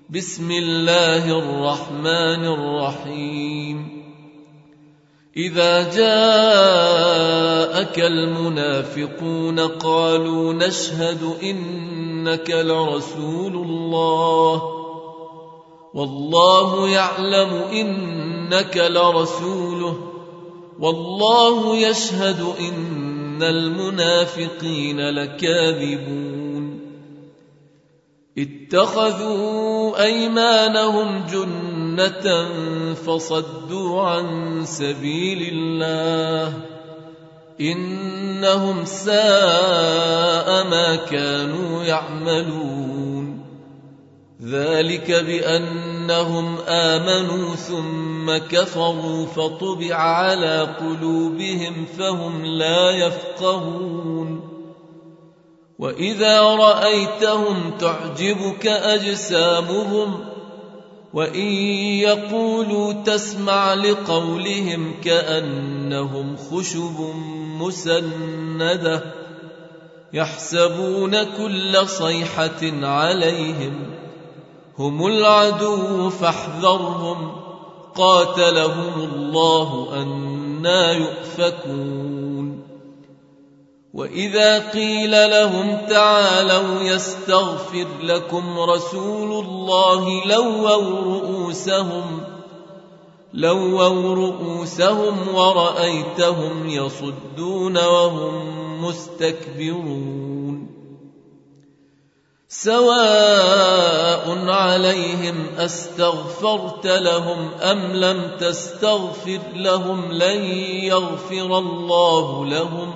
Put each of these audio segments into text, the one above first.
بسم الله الرحمن الرحيم. إذا جاءك المنافقون قالوا نشهد إنك لرسول الله والله يعلم إنك لرسوله والله يشهد إن المنافقين لكاذبون. اتخذوا أيمانهم جنة فصدوا عن سبيل الله إنهم ساء ما كانوا يعملون. ذلك بأنهم آمنوا ثم كفروا فطبع على قلوبهم فهم لا يفقهون. وإذا رأيتهم تعجبك أجسامهم وإن يقولوا تسمع لقولهم كأنهم خشب مسندة يحسبون كل صيحة عليهم هم العدو فاحذرهم قاتلهم الله أنى يؤفكون. وإذا قيل لهم تعالوا يستغفر لكم رسول الله لووا رؤوسهم ورأيتهم يصدون وهم مستكبرون. سواء عليهم أستغفرت لهم أم لم تستغفر لهم لن يغفر الله لهم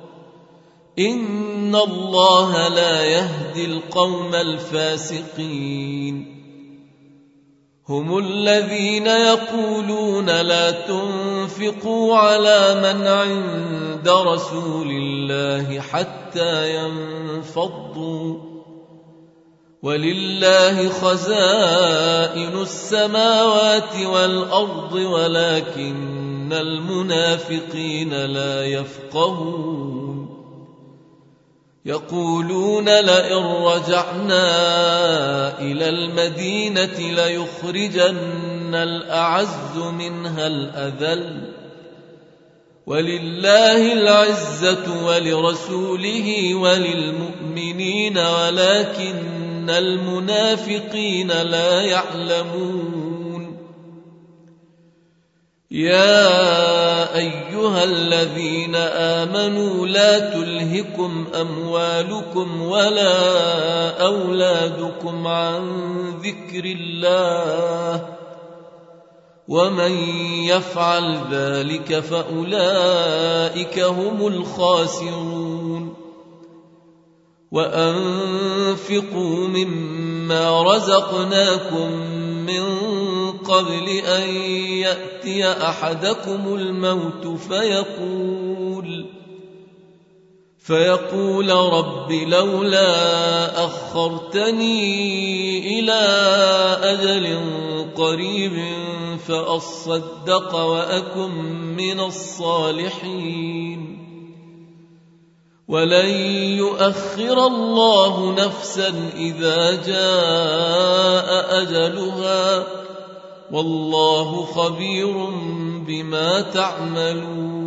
إن الله لا يهدي القوم الفاسقين. هم الذين يقولون لا تنفقوا على من عند رسول الله حتى ينفضوا ولله خزائن السماوات والأرض ولكن المنافقين لا يفقهون. يقولون لئن رجعنا إلى المدينة ليخرجن الأعز منها الأذل ولله العزة ولرسوله وللمؤمنين ولكن المنافقين لا يعلمون. يا أيها الذين آمنوا لا تلهكم أموالكم ولا أولادكم عن ذكر الله ومن يفعل ذلك فأولئك هم الخاسرون. وأنفقوا مما رزقناكم من قبل أن يأتي أحدكم الموت فيقول رب لولا أخرتني إلى أجل قريب فأصدق وأكن من الصالحين ولن يؤخر الله نفسا إذا جاء أجلها والله خبير بما تعملون.